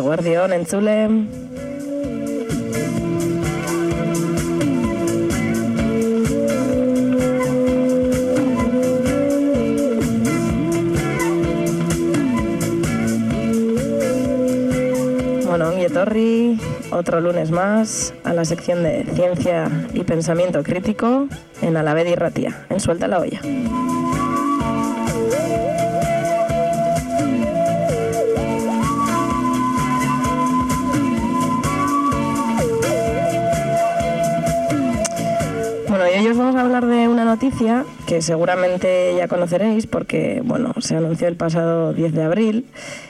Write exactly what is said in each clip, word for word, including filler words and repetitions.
Eguerdion, entzule. Bueno, ongi etorri, otro lunes más a la sección de Ciencia y Pensamiento Crítico en Alavedi Irratia, en Suelta la Olla. Bueno, y hoy os vamos a hablar de una noticia que seguramente ya conoceréis porque, bueno, se anunció el pasado diez de abril.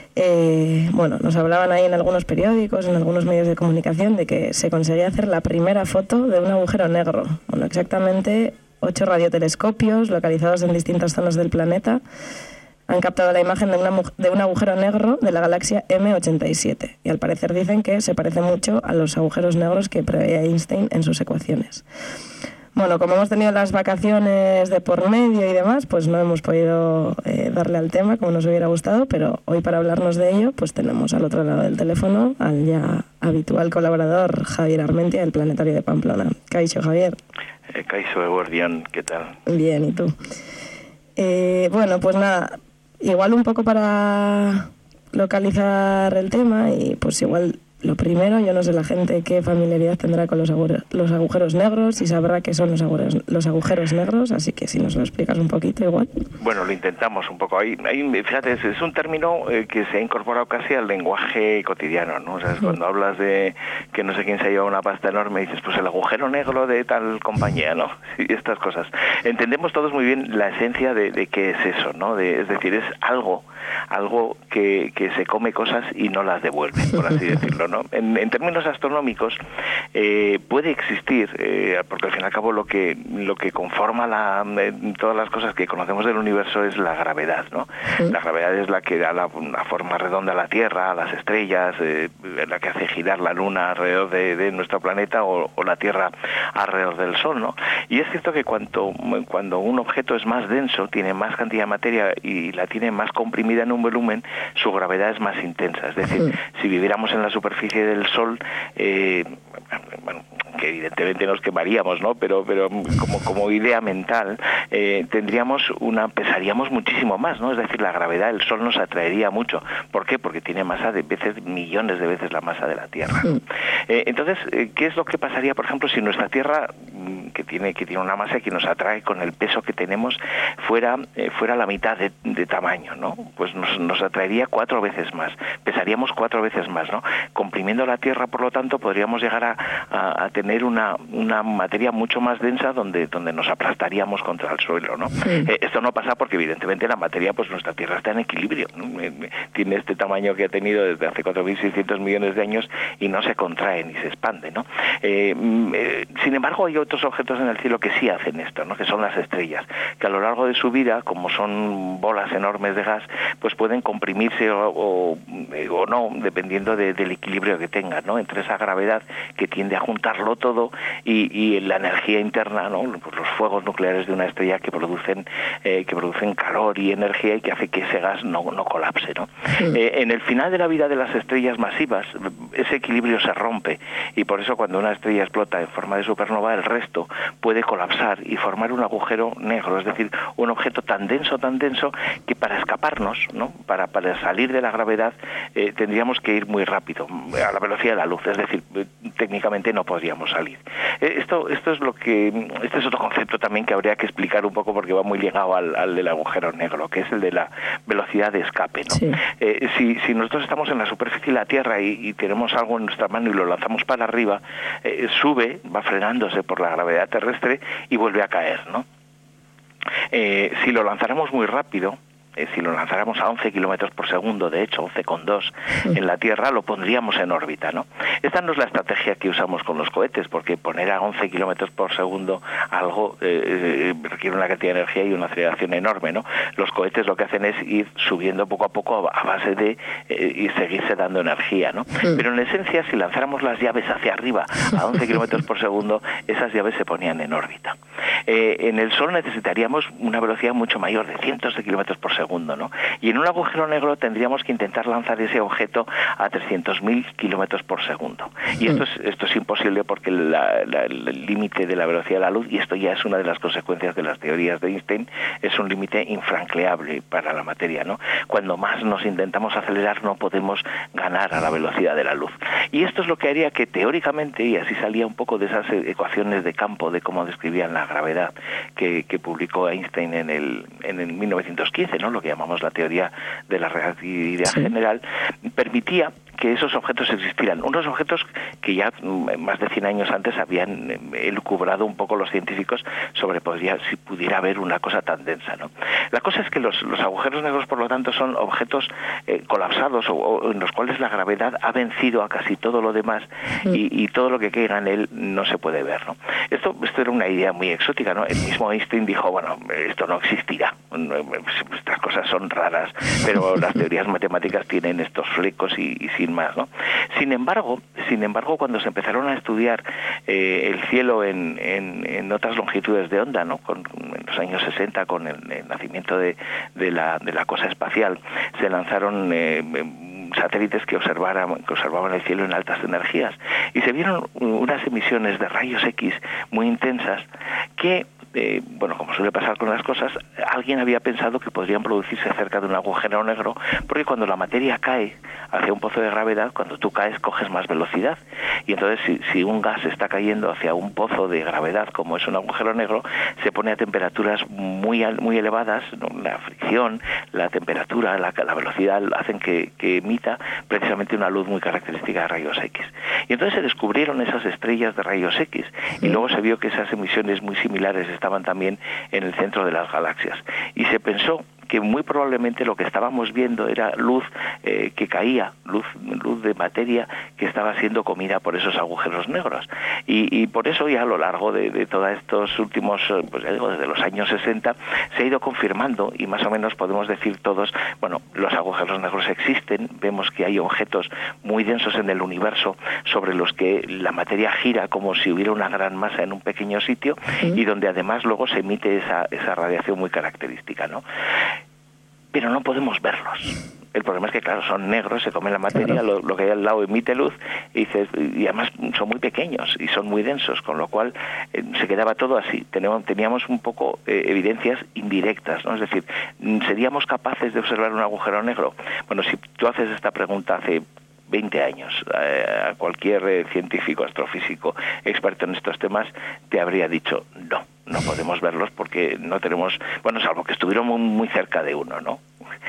Eh, bueno, nos hablaban ahí en algunos periódicos, en algunos medios de comunicación, de que se conseguía hacer la primera foto de un agujero negro. Bueno, exactamente ocho radiotelescopios localizados en distintas zonas del planeta han captado la imagen de, una, de un agujero negro de la galaxia eme ochenta y siete. Y al parecer dicen que se parece mucho a los agujeros negros que preveía Einstein en sus ecuaciones. Bueno, como hemos tenido las vacaciones de por medio y demás, pues no hemos podido eh, darle al tema como nos hubiera gustado, pero hoy para hablarnos de ello, pues tenemos al otro lado del teléfono al ya habitual colaborador Javier Armentia del Planetario de Pamplona. Kaixo, Javier. Eh, Kaixo, Eguerdion, ¿qué tal? Bien, ¿y tú? Eh, bueno, pues nada, igual un poco para localizar el tema y pues igual... Lo primero, yo no sé la gente qué familiaridad tendrá con los agujeros, los agujeros negros y sabrá qué son los agujeros, los agujeros negros, así que si nos lo explicas un poquito igual. Bueno, lo intentamos un poco. Ahí, ahí fíjate, es, es un término eh, que se ha incorporado casi al lenguaje cotidiano, ¿no? O sea, es cuando hablas de que no sé quién se ha llevado una pasta enorme, dices, pues el agujero negro de tal compañía, ¿no? Y estas cosas. Entendemos todos muy bien la esencia de, de qué es eso, ¿no? De, es decir, es algo, algo que, que se come cosas y no las devuelve, por así decirlo, ¿no? En, en términos astronómicos eh, puede existir, eh, porque al fin y al cabo lo que lo que conforma la, eh, todas las cosas que conocemos del universo es la gravedad, ¿no? Sí. La gravedad es la que da la, una forma redonda a la Tierra, a las estrellas, eh, la que hace girar la Luna alrededor de, de nuestro planeta o, o la Tierra alrededor del Sol, ¿no? Y es cierto que cuanto, cuando un objeto es más denso, tiene más cantidad de materia y la tiene más comprimida en un volumen, su gravedad es más intensa. Es decir, sí. Si viviéramos en la superficie del Sol, eh, bueno, que evidentemente nos quemaríamos, ¿no? Pero, pero como, como idea mental, eh, tendríamos una, pesaríamos muchísimo más, ¿no? Es decir, la gravedad del Sol nos atraería mucho. ¿Por qué? Porque tiene masa de veces, millones de veces la masa de la Tierra. Sí. Eh, entonces, eh, ¿qué es lo que pasaría, por ejemplo, si nuestra Tierra, que tiene, que tiene una masa que nos atrae con el peso que tenemos, fuera, eh, fuera la mitad de, de tamaño, ¿no? Pues nos, nos atraería cuatro veces más, pesaríamos cuatro veces más, ¿no? Comprimiendo la Tierra, por lo tanto, podríamos llegar a, a, a tener una, una materia mucho más densa donde, donde nos aplastaríamos contra el suelo, ¿no? Sí. Eh, esto no pasa porque, evidentemente, la materia, pues nuestra Tierra está en equilibrio, ¿no? Tiene este tamaño que ha tenido desde hace cuatro mil seiscientos millones de años y no se contrae ni se expande, ¿no? Eh, eh, sin embargo, hay otros objetos en el cielo que sí hacen esto, ¿no? Que son las estrellas, que a lo largo de su vida, como son bolas enormes de gas, pues pueden comprimirse o, o, o no, dependiendo de, del equilibrio que tengan, ¿no? Entre esa gravedad que tiende a juntarlo todo y, y la energía interna, ¿no? Pues los fuegos nucleares de una estrella que producen eh, que producen calor y energía y que hace que ese gas no, no colapse, ¿no? Sí. Eh, en el final de la vida de las estrellas masivas, ese equilibrio se rompe y por eso cuando una estrella explota en forma de supernova, el resto puede colapsar y formar un agujero negro, es decir, un objeto tan denso, tan denso, que para escaparnos, ¿no? Para, para salir de la gravedad eh, tendríamos que ir muy rápido, a la velocidad de la luz, es decir, técnicamente no podríamos salir. Eh, esto, esto es lo que, este es otro concepto también que habría que explicar un poco porque va muy ligado al, al del agujero negro, que es el de la velocidad de escape, ¿no? Sí. Eh, si, si nosotros estamos en la superficie de la Tierra y, y tenemos algo en nuestra mano y lo lanzamos para arriba, eh, sube, va frenándose por la gravedad terrestre y vuelve a caer, ¿no? Eh, si lo lanzáramos muy rápido, eh, si lo lanzáramos a once kilómetros por segundo, de hecho once coma dos en la Tierra, lo pondríamos en órbita, ¿no? Esta no es la estrategia que usamos con los cohetes, porque poner a once kilómetros por segundo algo eh, requiere una cantidad de energía y una aceleración enorme, ¿no? Los cohetes lo que hacen es ir subiendo poco a poco a base de eh, y seguirse dando energía, ¿no? Sí. Pero en esencia, si lanzáramos las llaves hacia arriba a once kilómetros por segundo, esas llaves se ponían en órbita. Eh, en el Sol necesitaríamos una velocidad mucho mayor, de cientos de kilómetros por segundo. segundo, ¿no? Y en un agujero negro tendríamos que intentar lanzar ese objeto a trescientos mil kilómetros por segundo. Y esto es, esto es imposible porque la, la, el límite de la velocidad de la luz, y esto ya es una de las consecuencias de las teorías de Einstein, es un límite infranqueable para la materia, ¿no? Cuando más nos intentamos acelerar no podemos ganar a la velocidad de la luz. Y esto es lo que haría que teóricamente, y así salía un poco de esas ecuaciones de campo de cómo describían la gravedad que, que publicó Einstein en el, en el mil novecientos quince, ¿no? Lo que llamamos la teoría de la relatividad sí. general, permitía que esos objetos existieran. Unos objetos que ya más de cien años antes habían elucubrado un poco los científicos sobre podría, si pudiera haber una cosa tan densa, ¿no? La cosa es que los, los agujeros negros, por lo tanto, son objetos eh, colapsados o, o en los cuales la gravedad ha vencido a casi todo lo demás y, y todo lo que caiga en él no se puede ver, ¿no? Esto, esto era una idea muy exótica, ¿no? El mismo Einstein dijo, bueno, esto no existirá, estas cosas son raras, pero las teorías matemáticas tienen estos flecos y, y sin más, ¿no? Sin embargo, sin embargo, cuando se empezaron a estudiar eh, el cielo en, en, en otras longitudes de onda, ¿no? Con, en los años sesenta, con el, el nacimiento de, de, la, de la cosa espacial, se lanzaron eh, satélites que observaran, que observaban el cielo en altas energías y se vieron unas emisiones de rayos X muy intensas que Eh, bueno, como suele pasar con las cosas, alguien había pensado que podrían producirse cerca de un agujero negro, porque cuando la materia cae hacia un pozo de gravedad, cuando tú caes coges más velocidad, y entonces si, si un gas está cayendo hacia un pozo de gravedad como es un agujero negro, se pone a temperaturas muy muy elevadas, ¿no? La fricción, la temperatura, la, la velocidad hacen que, que emita precisamente una luz muy característica de rayos X. Y entonces se descubrieron esas estrellas de rayos X, y luego se vio que esas emisiones muy similares estaban también en el centro de las galaxias. Y se pensó que muy probablemente lo que estábamos viendo era luz eh, que caía, luz luz de materia que estaba siendo comida por esos agujeros negros. Y, y por eso ya a lo largo de, de todos estos últimos, pues ya digo, desde los años sesenta, se ha ido confirmando y más o menos podemos decir todos, bueno, los agujeros negros existen, vemos que hay objetos muy densos en el universo sobre los que la materia gira como si hubiera una gran masa en un pequeño sitio sí. y donde además luego se emite esa, esa radiación muy característica, ¿no? Pero no podemos verlos. El problema es que, claro, son negros, se comen la materia, claro. lo, lo que hay al lado emite luz, y, dices, y además son muy pequeños y son muy densos, con lo cual eh, se quedaba todo así. Teníamos, teníamos un poco eh, evidencias indirectas, ¿no? Es decir, ¿seríamos capaces de observar un agujero negro? Bueno, si tú haces esta pregunta hace veinte años eh, a cualquier eh, científico, astrofísico, experto en estos temas, te habría dicho no, no podemos verlos porque no tenemos, bueno, salvo que estuvieron muy, muy cerca de uno, ¿no?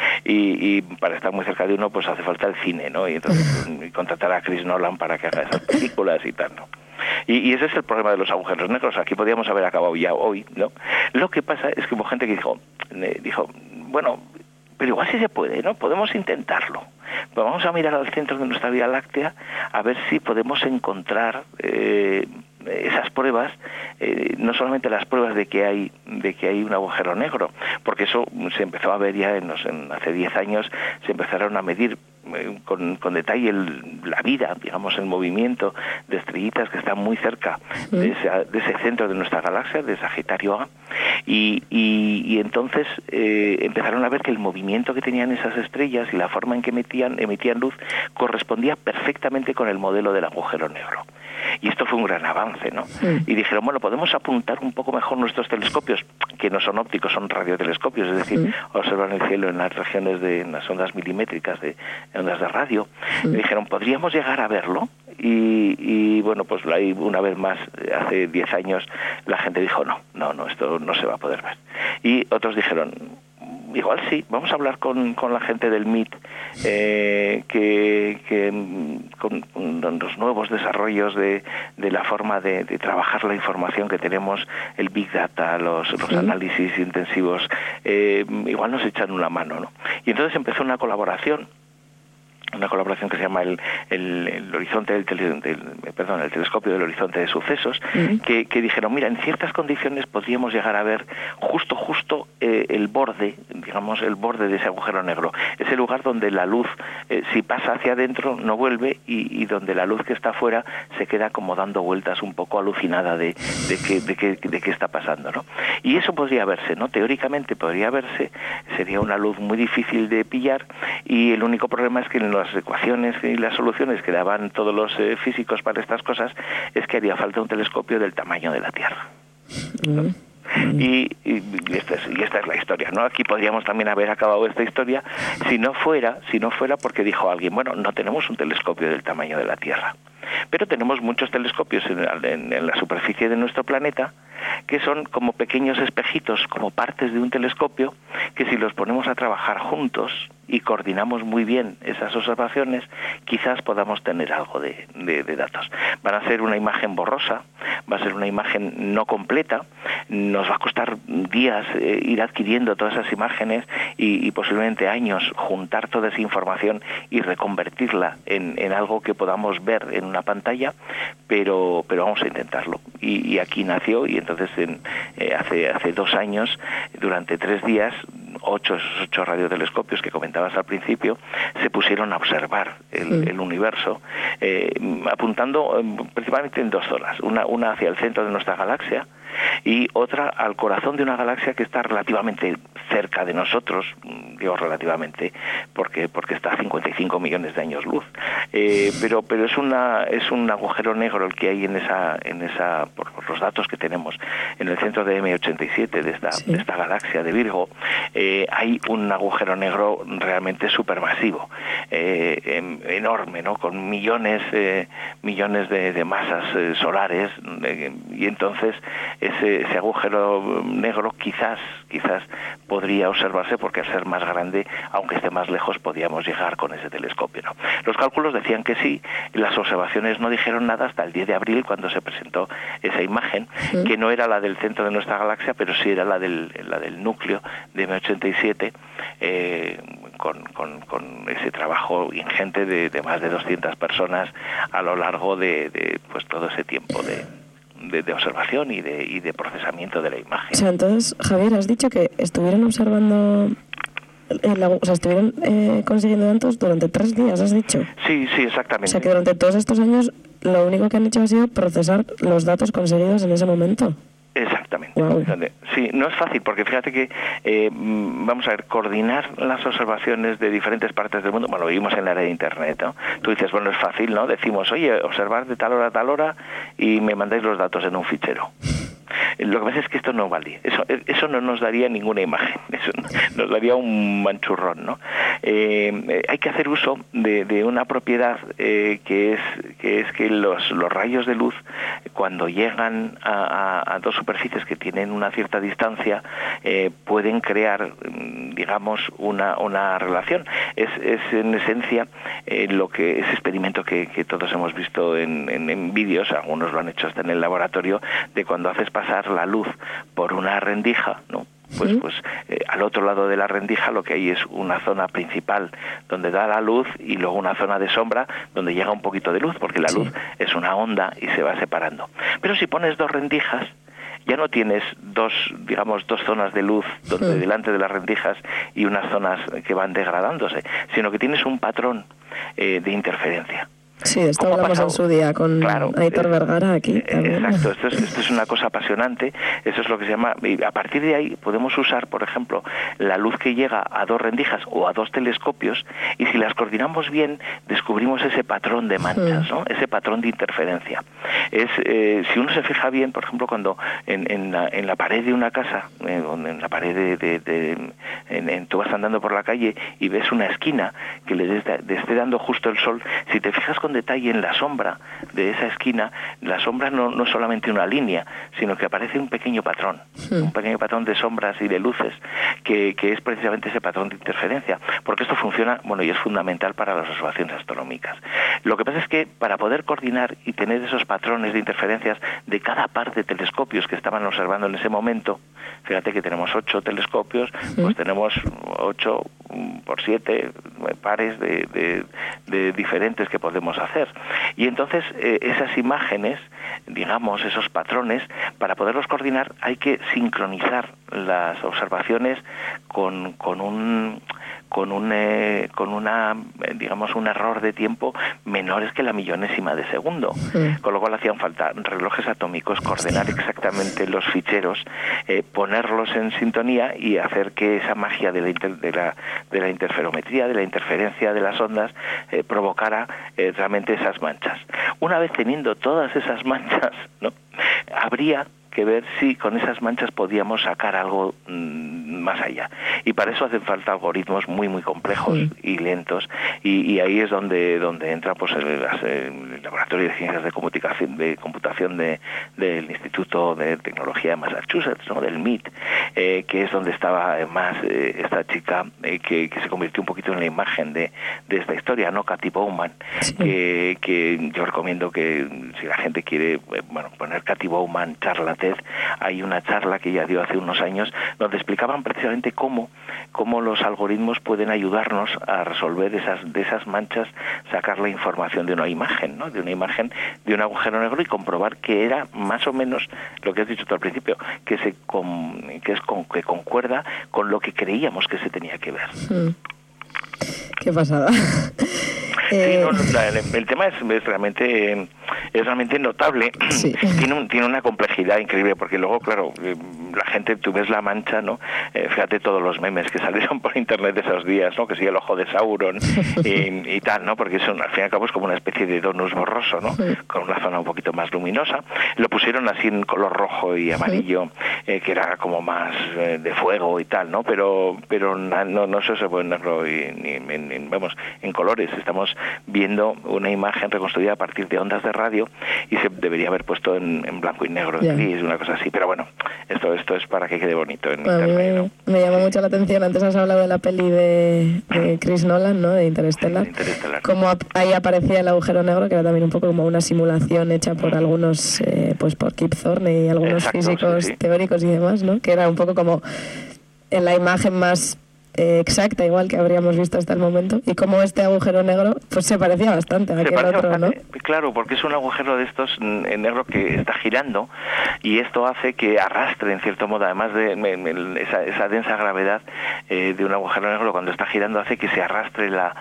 Y, y para estar muy cerca de uno pues hace falta el cine, ¿no? Y entonces y contratar a Chris Nolan para que haga esas películas y tal, ¿no? Y, y ese es el problema de los agujeros negros. Aquí podríamos haber acabado ya hoy, ¿no? Lo que pasa es que hubo gente que dijo, eh, dijo, bueno, pero igual sí se puede, ¿no? Podemos intentarlo. Pues vamos a mirar al centro de nuestra Vía Láctea a ver si podemos encontrar eh, esas pruebas, eh, no solamente las pruebas de que hay de que hay un agujero negro, porque eso se empezó a ver ya en, los, en hace diez años, se empezaron a medir eh, con, con detalle el, la vida, digamos, el movimiento de estrellitas que están muy cerca de, esa, de ese centro de nuestra galaxia, de Sagitario A, y, y, y entonces eh, empezaron a ver que el movimiento que tenían esas estrellas y la forma en que emitían, emitían luz correspondía perfectamente con el modelo del agujero negro. Y esto fue un gran avance, ¿no? Sí. Y dijeron, bueno, podemos apuntar un poco mejor nuestros telescopios, que no son ópticos, son radiotelescopios, es decir, sí. observan el cielo en las regiones de en las ondas milimétricas de ondas de radio. Sí. Y dijeron, ¿podríamos llegar a verlo? Y, y bueno, pues ahí una vez más, hace diez años, la gente dijo, no, no, no, esto no se va a poder ver. Y otros dijeron, igual sí, vamos a hablar con, con la gente del M I T, eh, que, que con, con los nuevos desarrollos de, de la forma de, de trabajar la información que tenemos, el Big Data, los, los sí. análisis intensivos, eh, igual nos echan una mano, ¿no? Y entonces empezó una colaboración una colaboración que se llama el, el, el horizonte del, tele, del perdón el telescopio del horizonte de sucesos, uh-huh. que, que dijeron, mira, en ciertas condiciones podríamos llegar a ver justo justo eh, el borde, digamos el borde de ese agujero negro, ese lugar donde la luz eh, si pasa hacia adentro no vuelve y, y donde la luz que está afuera se queda como dando vueltas un poco alucinada de, de qué de qué de qué está pasando, ¿no? Y eso podría verse, ¿no? Teóricamente podría verse, sería una luz muy difícil de pillar y el único problema es que en las ecuaciones y las soluciones que daban todos los eh, físicos para estas cosas es que haría falta un telescopio del tamaño de la Tierra, ¿no? Mm. Y, y, y, esta es, y esta es la historia, ¿no? Aquí podríamos también haber acabado esta historia si no fuera, si no fuera porque dijo alguien, bueno, no tenemos un telescopio del tamaño de la Tierra, pero tenemos muchos telescopios en, en, en la superficie de nuestro planeta que son como pequeños espejitos, como partes de un telescopio, que si los ponemos a trabajar juntos y coordinamos muy bien esas observaciones, quizás podamos tener algo de, de, de datos. Van a ser una imagen borrosa, va a ser una imagen no completa, nos va a costar días eh, ir adquiriendo todas esas imágenes y, y posiblemente años juntar toda esa información y reconvertirla en, en algo que podamos ver en una pantalla, pero, pero vamos a intentarlo. Y, y aquí nació, y entonces en, eh, hace, hace dos años, durante tres días, ocho, esos ocho radiotelescopios que comentabas al principio, se pusieron a observar el, sí. el universo, eh, apuntando eh, principalmente en dos zonas, una, una hacia el centro de nuestra galaxia y otra al corazón de una galaxia que está relativamente cerca de nosotros, digo relativamente, porque porque está a cincuenta y cinco millones de años luz, eh, pero pero es una es un agujero negro el que hay en esa en esa por, por los datos que tenemos en el centro de eme ochenta y siete de esta sí. de esta galaxia de Virgo, eh, hay un agujero negro realmente supermasivo, eh, em, enorme, ¿no? Con millones eh, millones de, de masas eh, solares, eh, y entonces ese, ese agujero negro quizás quizás podría observarse porque al ser más grande, aunque esté más lejos, podíamos llegar con ese telescopio, ¿no? Los cálculos decían que sí, y las observaciones no dijeron nada hasta el diez de abril, cuando se presentó esa imagen, sí. que no era la del centro de nuestra galaxia, pero sí era la del, la del núcleo de eme ochenta y siete, eh, con, con, con ese trabajo ingente de, de más de doscientas personas a lo largo de, de pues todo ese tiempo de... De, de observación y de, y de procesamiento de la imagen. O sea, entonces, Javier, has dicho que estuvieron observando, la, o sea, estuvieron eh, consiguiendo datos durante tres días, ¿has dicho? Sí, sí, exactamente. O sea, que durante todos estos años lo único que han hecho ha sido procesar los datos conseguidos en ese momento. Exactamente. Wow. Sí, no es fácil porque fíjate que eh, vamos a ver, coordinar las observaciones de diferentes partes del mundo, bueno, lo vivimos en la era de Internet, ¿no? Tú dices, bueno, es fácil, ¿no? Decimos, oye, observar de tal hora a tal hora y me mandáis los datos en un fichero. Lo que pasa es que esto no vale, eso, eso no nos daría ninguna imagen, eso nos daría un manchurrón, ¿no? Eh, hay que hacer uso de, de una propiedad eh, que es que es que los, los rayos de luz, cuando llegan a, a, a dos superficies que tienen una cierta distancia, eh, pueden crear, digamos, una, una relación. Es, es en esencia eh, lo que ese experimento que, que todos hemos visto en, en, en vídeos, algunos lo han hecho hasta en el laboratorio, de cuando haces pasar la luz por una rendija, ¿no? Pues, pues eh, al otro lado de la rendija lo que hay es una zona principal donde da la luz y luego una zona de sombra donde llega un poquito de luz, porque la sí. luz es una onda y se va separando. Pero si pones dos rendijas, ya no tienes dos, digamos, dos zonas de luz donde sí. delante de las rendijas y unas zonas que van degradándose, sino que tienes un patrón eh, de interferencia. Sí, de esto hablamos en su día con claro, Aitor eh, Vergara aquí. También. Exacto, esto es, esto es una cosa apasionante, eso es lo que se llama, y a partir de ahí podemos usar, por ejemplo, la luz que llega a dos rendijas o a dos telescopios, y si las coordinamos bien, descubrimos ese patrón de manchas, ¿no? Ese patrón de interferencia. Es eh, si uno se fija bien, por ejemplo, cuando en, en, la, en la pared de una casa, eh, en la pared de, de, de en, en, tú vas andando por la calle y ves una esquina que le, des, le esté dando justo el sol, si te fijas con detalle en la sombra de esa esquina, la sombra no, no es solamente una línea, sino que aparece un pequeño patrón, sí. un pequeño patrón de sombras y de luces, que, que es precisamente ese patrón de interferencia, porque esto funciona, bueno, y es fundamental para las observaciones astronómicas. Lo que pasa es que para poder coordinar y tener esos patrones de interferencias de cada par de telescopios que estaban observando en ese momento, fíjate que tenemos ocho telescopios, sí. pues tenemos ocho por siete, pares de, de, de diferentes que podemos hacer. Y entonces eh, esas imágenes, digamos, esos patrones, para poderlos coordinar hay que sincronizar las observaciones con, con un con un eh, con una digamos un error de tiempo menores que la millonésima de segundo, sí. Con lo cual hacían falta relojes atómicos, coordinar exactamente los ficheros, eh, ponerlos en sintonía y hacer que esa magia de la, inter, de la de la interferometría, de la interferencia de las ondas, eh, provocara eh, realmente esas manchas. Una vez teniendo todas esas manchas, ¿no?, habría que ver si con esas manchas podíamos sacar algo mmm, más allá. Y para eso hacen falta algoritmos muy muy complejos, sí, y lentos, y, y ahí es donde donde entra pues el, el laboratorio de ciencias de computación de computación de, del Instituto de Tecnología de Massachusetts, ¿no?, del M I T, eh, que es donde estaba además eh, esta chica eh, que, que se convirtió un poquito en la imagen de, de esta historia, ¿no?, Cathy Bowman, sí, que, que yo recomiendo que si la gente quiere eh, bueno poner Cathy Bowman charla TED, hay una charla que ella dio hace unos años donde explicaban precisamente cómo, cómo los algoritmos pueden ayudarnos a resolver esas, de esas manchas, sacar la información de una imagen, ¿no?, de una imagen de un agujero negro y comprobar que era más o menos lo que has dicho tú al principio, que se con, que es con, que concuerda con lo que creíamos que se tenía que ver. Mm. Qué pasada. Sí, no, el, el tema es, es realmente es realmente notable. Sí. Tiene un, tiene una complejidad increíble porque luego, claro, la gente, tú ves la mancha, ¿no? Eh, fíjate todos los memes que salieron por internet de esos días, ¿no? Que sigue el ojo de Sauron y, y tal, ¿no? Porque eso, al fin y al cabo, es como una especie de donus borroso, ¿no? Sí. Con una zona un poquito más luminosa. Lo pusieron así en color rojo y amarillo, eh, que era como más eh, de fuego y tal, ¿no? Pero pero no, no se puede ponerlo ni en, en, vamos, en colores. Estamos viendo una imagen reconstruida a partir de ondas de radio y se debería haber puesto en, en blanco y negro, yeah, gris, una cosa así, pero bueno, esto esto es para que quede bonito en a internet, mí me, ¿no? me llamó mucho la atención, antes has hablado de la peli de, de Chris Nolan, ¿no?, de Interstellar, sí, Interstellar. Como ahí aparecía el agujero negro, que era también un poco como una simulación hecha por algunos, eh, pues por Kip Thorne y algunos Exacto, físicos sí, sí. teóricos y demás, ¿no?, que era un poco como en la imagen más Eh, exacta, igual que habríamos visto hasta el momento, y como este agujero negro pues se parecía bastante a aquel otro, bastante, ¿no? Claro, porque es un agujero de estos en negro que está girando y esto hace que arrastre en cierto modo, además de me, me, esa, esa densa gravedad eh, de un agujero negro cuando está girando, hace que se arrastre la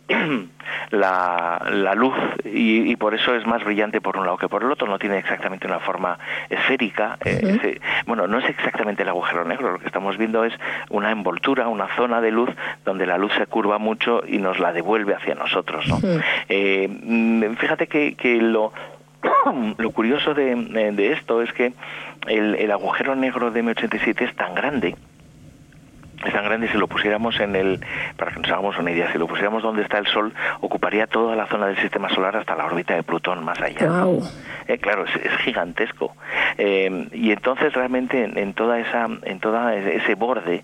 La, la luz y, y por eso es más brillante por un lado que por el otro. No tiene exactamente una forma esférica, eh, uh-huh. ese, bueno, no es exactamente el agujero negro, lo que estamos viendo es una envoltura, una zona de luz donde la luz se curva mucho y nos la devuelve hacia nosotros, ¿no? Uh-huh. eh, fíjate que, que lo lo curioso de, de esto es que el, el agujero negro de M ochenta y siete es tan grande es tan grande, si lo pusiéramos en el, para que nos hagamos una idea, si lo pusiéramos donde está el Sol, ocuparía toda la zona del sistema solar hasta la órbita de Plutón, más allá. Wow. Eh, claro, es, es gigantesco. Eh, y entonces realmente en, en toda esa, en toda ese borde,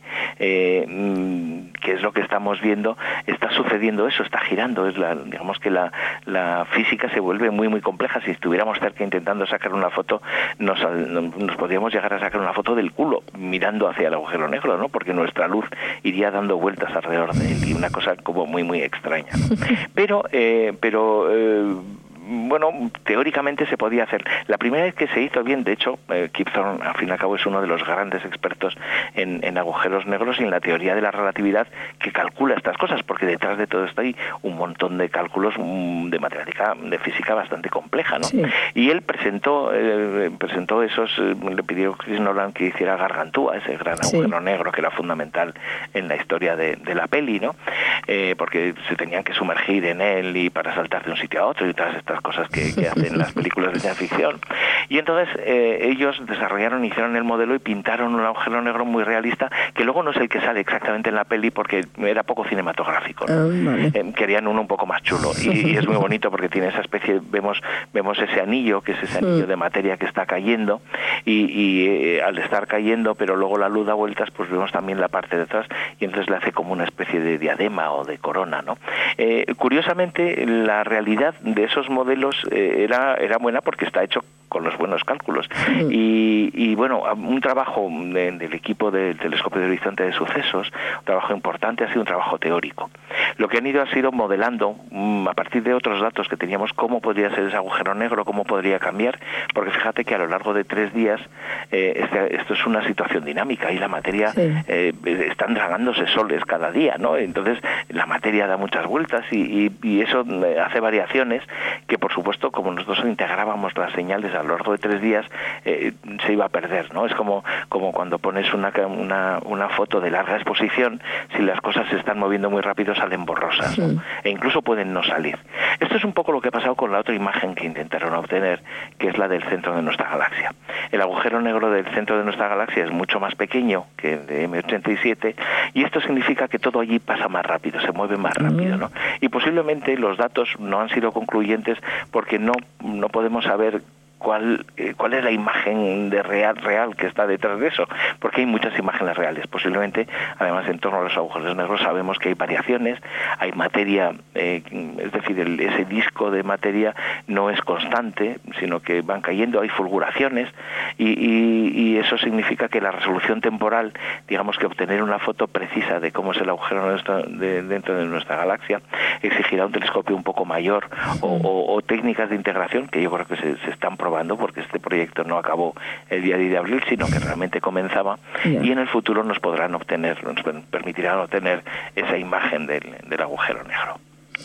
eh, que es lo que estamos viendo, está sucediendo eso, está girando. Es la, digamos que la, la física se vuelve muy muy compleja. Si estuviéramos cerca intentando sacar una foto, nos, nos podríamos llegar a sacar una foto del culo mirando hacia el agujero negro, ¿no? Porque nuestra luz iría dando vueltas alrededor de él y una cosa como muy muy extraña, ¿no? pero eh, pero eh, bueno, teóricamente se podía hacer. La primera vez que se hizo bien, de hecho, eh, Kip Thorne, al fin y al cabo, es uno de los grandes expertos en, en agujeros negros y en la teoría de la relatividad que calcula estas cosas, porque detrás de todo esto hay un montón de cálculos um, de matemática, de física bastante compleja, ¿no? Sí. Y él presentó eh, presentó esos, eh, le pidió a Chris Nolan que hiciera Gargantúa, ese gran sí. agujero negro que era fundamental en la historia de, de la peli, ¿no? Eh, porque se tenían que sumergir en él y para saltar de un sitio a otro y todas estas cosas que, que hacen las películas de ciencia ficción. Y entonces eh, ellos desarrollaron, hicieron el modelo y pintaron un agujero negro muy realista, que luego no es el que sale exactamente en la peli porque era poco cinematográfico, ¿no? Um, vale. eh, querían uno un poco más chulo y, y es muy bonito porque tiene esa especie, vemos vemos ese anillo, que es ese anillo de materia que está cayendo y, y eh, al estar cayendo, pero luego la luz da vueltas, pues vemos también la parte de atrás y entonces le hace como una especie de diadema o de corona, ¿no? Eh, curiosamente, la realidad de esos modelos eh, era, era buena porque está hecho con los buenos cálculos. Sí. Y, y bueno, un trabajo de, del equipo del Telescopio de Horizonte de Sucesos, un trabajo importante, ha sido un trabajo teórico. Lo que han ido ha sido modelando, mmm, a partir de otros datos que teníamos, cómo podría ser ese agujero negro, cómo podría cambiar, porque fíjate que a lo largo de tres días eh, este, esto es una situación dinámica y la materia sí. eh, están tragándose soles cada día, ¿no? Entonces la materia da muchas vueltas y, y, y eso hace variaciones que, por supuesto, como nosotros integrábamos las señales a lo largo de tres días, eh, se iba a perder, ¿no? Es como, como cuando pones una, una, una foto de larga exposición, si las cosas se están moviendo muy rápido salen borrosas, ¿no? E incluso pueden no salir. Esto es un poco lo que ha pasado con la otra imagen que intentaron obtener, que es la del centro de nuestra galaxia. El agujero negro del centro de nuestra galaxia es mucho más pequeño que el de eme ochenta y siete y esto significa que todo allí pasa más rápido, se mueve más rápido, ¿no? Y posiblemente los datos no han sido concluyentes porque no, no podemos saber cuál eh, cuál es la imagen de real real que está detrás de eso, porque hay muchas imágenes reales. Posiblemente, además, en torno a los agujeros negros sabemos que hay variaciones, hay materia, eh, es decir, el, ese disco de materia no es constante, sino que van cayendo, hay fulguraciones, y, y, y eso significa que la resolución temporal, digamos que obtener una foto precisa de cómo es el agujero nuestro, de, dentro de nuestra galaxia, exigirá un telescopio un poco mayor o, o, o técnicas de integración que yo creo que se, se están probando, porque este proyecto no acabó el día diez de abril, sino que realmente comenzaba, yeah. y en el futuro nos podrán obtener, nos permitirán obtener esa imagen del, del agujero negro.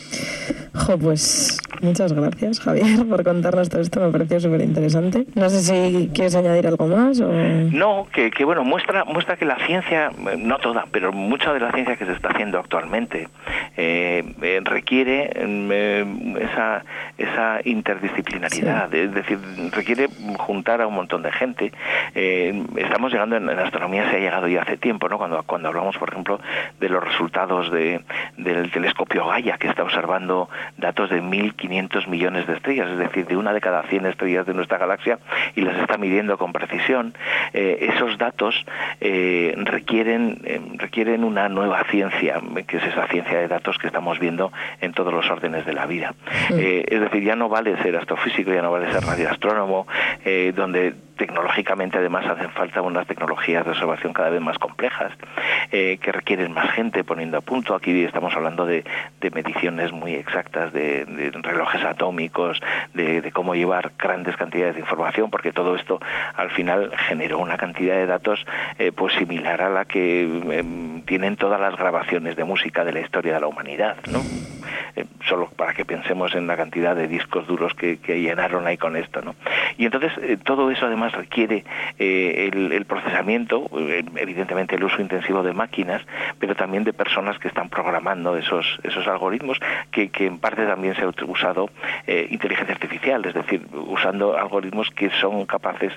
Jo, pues muchas gracias, Javier, por contarnos todo esto, me pareció súper interesante. No sé si quieres añadir algo más o... No, que, que bueno, muestra muestra que la ciencia, no toda, pero mucha de la ciencia que se está haciendo actualmente eh, eh, requiere eh, esa, esa interdisciplinaridad, sí. Es decir, requiere juntar a un montón de gente. Eh, estamos llegando, en, en astronomía se ha llegado ya hace tiempo, ¿no? Cuando, cuando hablamos, por ejemplo, de los resultados de, del telescopio Gaia, que está observando datos de mil quinientos millones de estrellas, es decir, de una de cada cien estrellas de nuestra galaxia, y las está midiendo con precisión. Eh, esos datos eh, requieren, eh, requieren una nueva ciencia, que es esa ciencia de datos que estamos viendo en todos los órdenes de la vida. Sí. Eh, es decir, ya no vale ser astrofísico, ya no vale ser radioastrónomo, eh, donde tecnológicamente además hacen falta unas tecnologías de observación cada vez más complejas, eh, que requieren más gente poniendo a punto. Aquí estamos hablando de, de mediciones muy exactas, de, de relojes atómicos, de, de cómo llevar grandes cantidades de información, porque todo esto al final generó una cantidad de datos eh, pues similar a la que eh, tienen todas las grabaciones de música de la historia de la humanidad, ¿no? Eh, solo para que pensemos en la cantidad de discos duros que, que llenaron ahí con esto, ¿no? Y entonces eh, todo eso además requiere eh, el, el procesamiento, eh, evidentemente el uso intensivo de máquinas, pero también de personas que están programando esos esos algoritmos, que, que en parte también se ha usado eh, inteligencia artificial, es decir, usando algoritmos que son capaces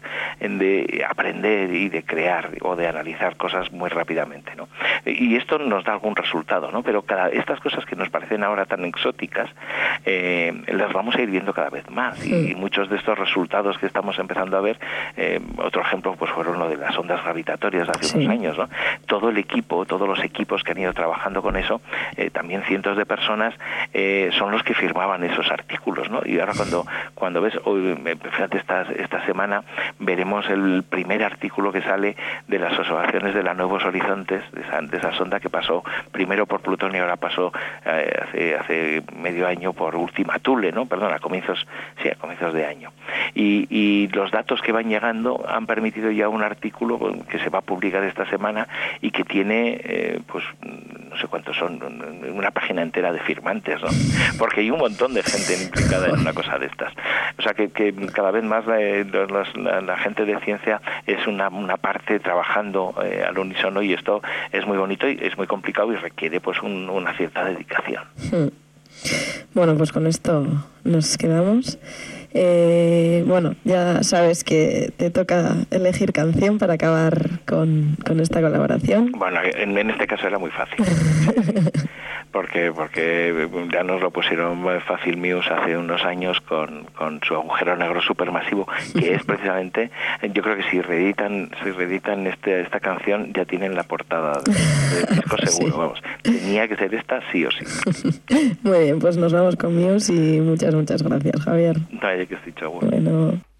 de aprender y de crear o de analizar cosas muy rápidamente, ¿no? Y esto nos da algún resultado, ¿no? Pero cada, estas cosas que nos parecen ahora tan exóticas, eh, las vamos a ir viendo cada vez más, sí. y, y muchos de estos resultados que estamos empezando a ver, eh, otro ejemplo pues fueron lo de las ondas gravitatorias de hace sí. unos años, ¿no? Todo el equipo, todos los equipos que han ido trabajando con eso, eh, también cientos de personas, eh, son los que firmaban esos artículos, ¿no? Y ahora cuando cuando ves, hoy, fíjate, esta, esta semana veremos el primer artículo que sale de las observaciones de la Nuevos Horizontes, de esa, de esa sonda que pasó primero por Plutón y ahora pasó eh, hace, hace medio año por Ultima Thule, ¿no? Perdón, a comienzos, sí, a comienzos de año. Y, y los datos que van llegando han permitido ya un artículo que se va a publicar esta semana y que tiene, eh, pues, no sé cuántos son, una página entera de firmantes, ¿no? Porque hay un montón de gente implicada en una cosa de estas. O sea, que, que cada vez más la, la, la gente de ciencia es una, una parte trabajando eh, al unísono, y esto es muy bonito y es muy complicado y requiere pues un, una cierta dedicación. Hmm. Bueno, pues con esto nos quedamos. Eh, bueno, ya sabes que te toca elegir canción para acabar con, con esta colaboración. Bueno, en, en este caso era muy fácil. porque porque ya nos lo pusieron fácil Muse hace unos años con, con su agujero negro supermasivo, que es precisamente, yo creo que si reeditan si reeditan este, esta canción ya tienen la portada del de disco seguro, sí. Vamos, tenía que ser esta sí o sí. Muy bien, pues nos vamos con Muse y muchas, muchas gracias, Javier. No, que estoy hecho, bueno.